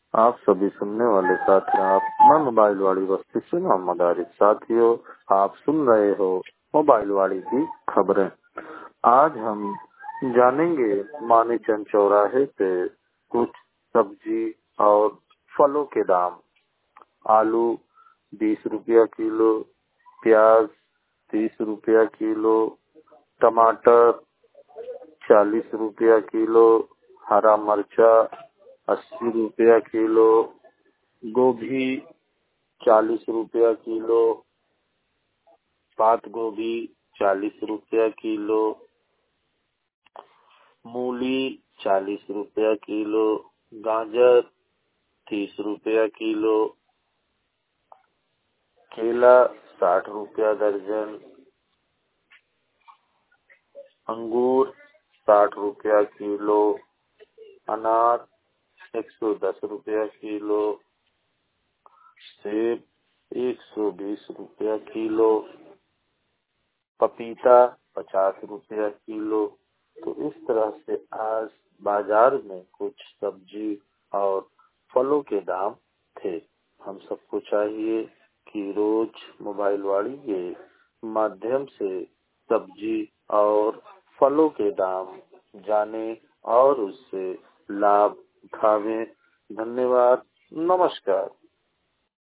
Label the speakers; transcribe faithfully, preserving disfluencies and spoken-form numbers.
Speaker 1: आप सभी सुनने वाले साथियों, आप मैं मोबाइल वाली बस्ती से मोहम्मद आरिफ। साथियों, आप सुन रहे हो मोबाइल वाली की खबरें। आज हम जानेंगे मानीचंद चौराहे पे कुछ सब्जी और फलों के दाम। आलू बीस रुपया किलो, प्याज तीस रुपया किलो, टमाटर चालीस रुपया किलो, हरा मिर्चा अस्सी रुपया किलो, गोभी चालीस रुपया किलो, पात गोभी चालीस रुपया किलो, मूली चालीस रुपया किलो, गाजर तीस रुपया किलो, केला साठ रुपया दर्जन, अंगूर साठ रुपया किलो, अनार एक सौ दस रुपया किलो, सेब एक सौ बीस रुपया किलो, पपीता पचास रुपया किलो। तो इस तरह से आज बाजार में कुछ सब्जी और फलों के दाम थे। हम सबको चाहिए कि रोज मोबाइल वाली के माध्यम से सब्जी और फलों के दाम जाने और उससे लाभ उठावें। धन्यवाद, नमस्कार।